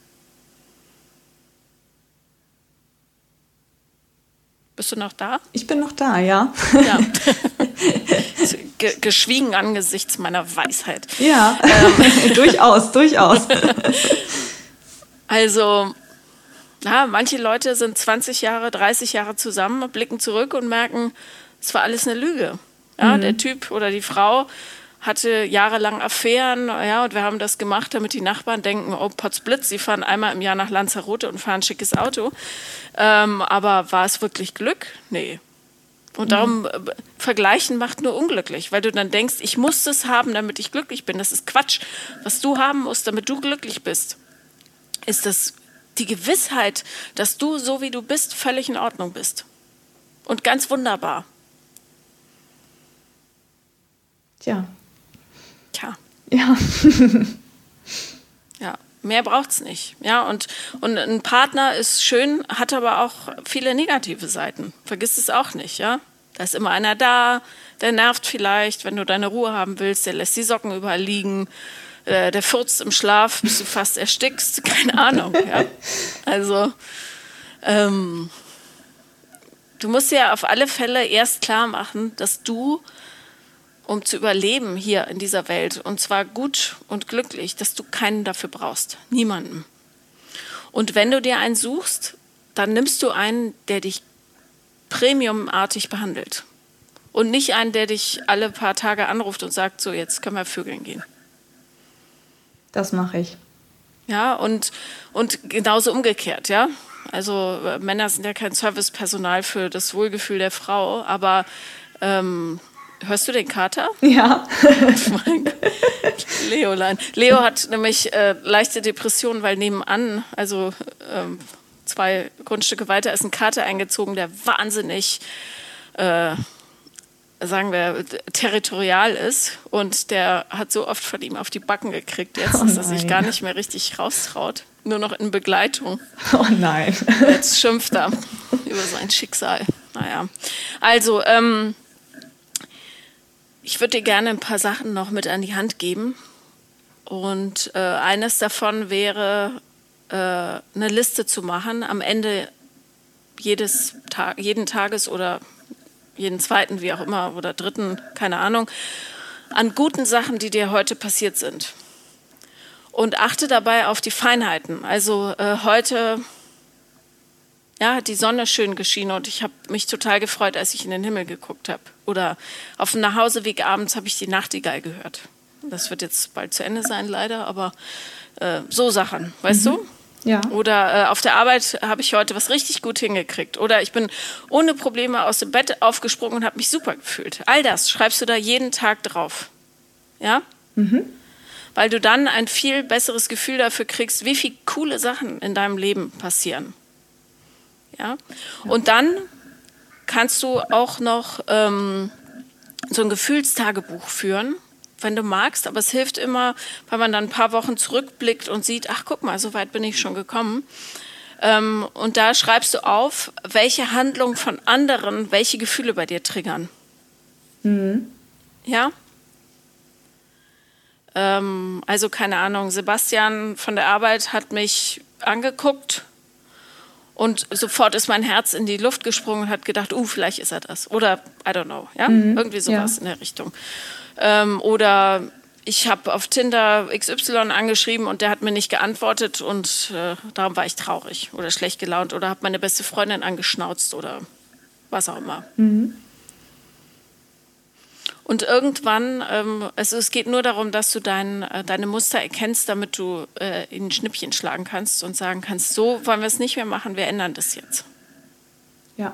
Bist du noch da? Ich bin noch da, ja. Ja. Geschwiegen angesichts meiner Weisheit. Ja, durchaus. Also, ja, manche Leute sind 20 Jahre, 30 Jahre zusammen, blicken zurück und merken, es war alles eine Lüge. Ja, der Typ oder die Frau hatte jahrelang Affären, ja, und wir haben das gemacht, damit die Nachbarn denken, oh, Potzblitz, sie fahren einmal im Jahr nach Lanzarote und fahren ein schickes Auto. Aber war es wirklich Glück? Nee. Und darum, vergleichen macht nur unglücklich, weil du dann denkst, ich muss das haben, damit ich glücklich bin. Das ist Quatsch. Was du haben musst, damit du glücklich bist, ist das die Gewissheit, dass du, so wie du bist, völlig in Ordnung bist. Und ganz wunderbar. Tja. Ja. Ja, mehr braucht's nicht. Ja, und ein Partner ist schön, hat aber auch viele negative Seiten. Vergiss es auch nicht, ja. Da ist immer einer da, der nervt vielleicht, wenn du deine Ruhe haben willst, der lässt die Socken überall liegen, der furzt im Schlaf, bis du fast erstickst, keine Ahnung, ja. Also, du musst ja auf alle Fälle erst klar machen, dass du, um zu überleben hier in dieser Welt, und zwar gut und glücklich, dass du keinen dafür brauchst. Niemanden. Und wenn du dir einen suchst, dann nimmst du einen, der dich premiumartig behandelt. Und nicht einen, der dich alle paar Tage anruft und sagt, so, jetzt können wir vögeln gehen. Das mache ich. Ja, und genauso umgekehrt, ja. Also Männer sind ja kein Servicepersonal für das Wohlgefühl der Frau, aber hörst du den Kater? Ja. Leolein. Leo hat nämlich leichte Depressionen, weil nebenan, also 2 Grundstücke weiter, ist ein Kater eingezogen, der wahnsinnig sagen wir, territorial ist und der hat so oft von ihm auf die Backen gekriegt jetzt, Oh dass er sich nein. gar nicht mehr richtig raustraut. Nur noch in Begleitung. Oh nein. Jetzt schimpft er über sein Schicksal. Naja, also ich würde dir gerne ein paar Sachen noch mit an die Hand geben. Und eines davon wäre, eine Liste zu machen am Ende jeden Tages oder jeden zweiten, wie auch immer, oder dritten, keine Ahnung, an guten Sachen, die dir heute passiert sind. Und achte dabei auf die Feinheiten. Also heute hat die Sonne schön geschienen und ich habe mich total gefreut, als ich in den Himmel geguckt habe. Oder auf dem Nachhauseweg abends habe ich die Nachtigall gehört. Das wird jetzt bald zu Ende sein, leider, aber so Sachen, weißt du? Ja. Oder auf der Arbeit habe ich heute was richtig gut hingekriegt. Oder ich bin ohne Probleme aus dem Bett aufgesprungen und habe mich super gefühlt. All das schreibst du da jeden Tag drauf. Ja? Weil du dann ein viel besseres Gefühl dafür kriegst, wie viele coole Sachen in deinem Leben passieren. Ja? Und dann kannst du auch noch so ein Gefühlstagebuch führen, wenn du magst, aber es hilft immer, weil man dann ein paar Wochen zurückblickt und sieht, ach guck mal, so weit bin ich schon gekommen. Und da schreibst du auf, welche Handlungen von anderen, welche Gefühle bei dir triggern. Ja? Also keine Ahnung, Sebastian von der Arbeit hat mich angeguckt und sofort ist mein Herz in die Luft gesprungen und hat gedacht, vielleicht ist er das. Oder, I don't know, ja? Irgendwie sowas in der Richtung. Oder ich habe auf Tinder XY angeschrieben und der hat mir nicht geantwortet und darum war ich traurig oder schlecht gelaunt oder habe meine beste Freundin angeschnauzt oder was auch immer. Und irgendwann, es geht nur darum, dass du deine Muster erkennst, damit du in ein Schnippchen schlagen kannst und sagen kannst, so wollen wir es nicht mehr machen, wir ändern das jetzt. Ja.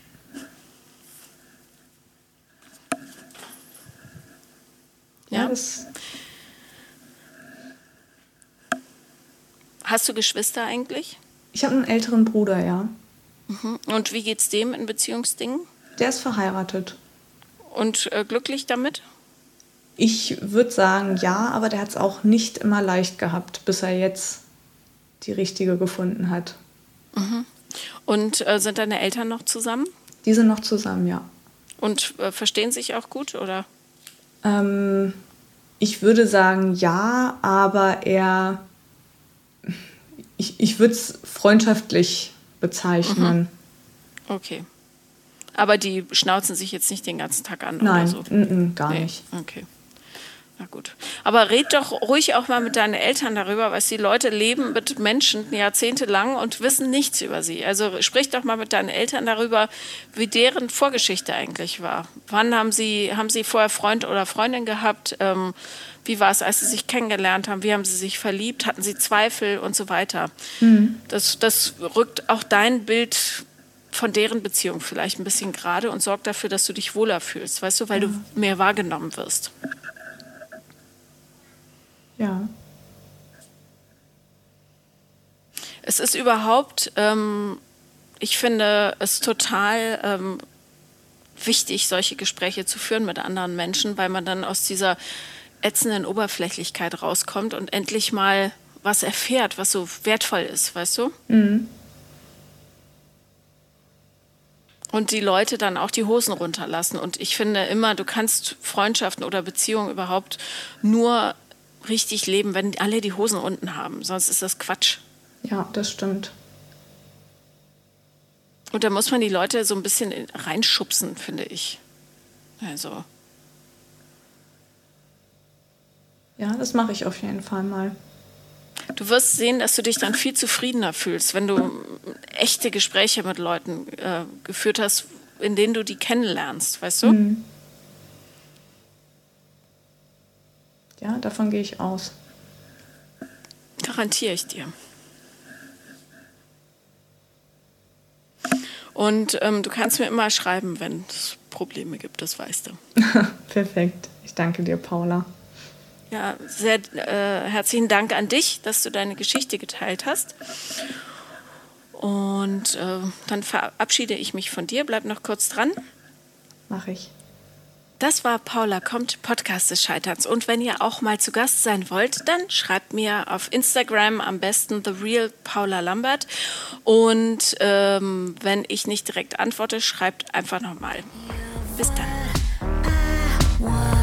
Ja? Das Hast du Geschwister eigentlich? ich habe einen älteren Bruder, ja. Und wie geht's dem in Beziehungsdingen? Der ist verheiratet. Und glücklich damit? Ich würde sagen, ja, aber der hat es auch nicht immer leicht gehabt, bis er jetzt die richtige gefunden hat. Und sind deine Eltern noch zusammen? Die sind noch zusammen, ja. Und verstehen sich auch gut, oder? Ich würde sagen, ja, aber ich würde es freundschaftlich bezeichnen. Okay. Aber die schnauzen sich jetzt nicht den ganzen Tag an Nein, oder so? gar nicht. Okay. Na gut. Aber red doch ruhig auch mal mit deinen Eltern darüber, was die Leute leben mit Menschen jahrzehntelang und wissen nichts über sie. Also sprich doch mal mit deinen Eltern darüber, wie deren Vorgeschichte eigentlich war. Wann haben sie vorher Freund oder Freundin gehabt? Wie war es, als sie sich kennengelernt haben? Wie haben sie sich verliebt? Hatten sie Zweifel und so weiter? Das rückt auch dein Bild von deren Beziehung vielleicht ein bisschen gerade und sorgt dafür, dass du dich wohler fühlst, weißt du, weil du mehr wahrgenommen wirst. Ja. Es ist überhaupt, ich finde es total wichtig, solche Gespräche zu führen mit anderen Menschen, weil man dann aus dieser ätzenden Oberflächlichkeit rauskommt und endlich mal was erfährt, was so wertvoll ist, weißt du? Und die Leute dann auch die Hosen runterlassen. Und ich finde immer, du kannst Freundschaften oder Beziehungen überhaupt nur richtig leben, wenn alle die Hosen unten haben. Sonst ist das Quatsch. Ja, das stimmt. Und da muss man die Leute so ein bisschen reinschubsen, finde ich. Also. Ja, das mache ich auf jeden Fall mal. Du wirst sehen, dass du dich dann viel zufriedener fühlst, wenn du echte Gespräche mit Leuten geführt hast, in denen du die kennenlernst, weißt du? Ja, davon gehe ich aus. Garantiere ich dir. Und du kannst mir immer schreiben, wenn es Probleme gibt, das weißt du. Perfekt. Ich danke dir, Paula. Ja, sehr herzlichen Dank an dich, dass du deine Geschichte geteilt hast. Und dann verabschiede ich mich von dir. Bleib noch kurz dran. Mach ich. Das war Paula kommt, Podcast des Scheiterns. Und wenn ihr auch mal zu Gast sein wollt, dann schreibt mir auf Instagram am besten @TheRealPaulaLambert. Und wenn ich nicht direkt antworte, schreibt einfach nochmal. Bis dann.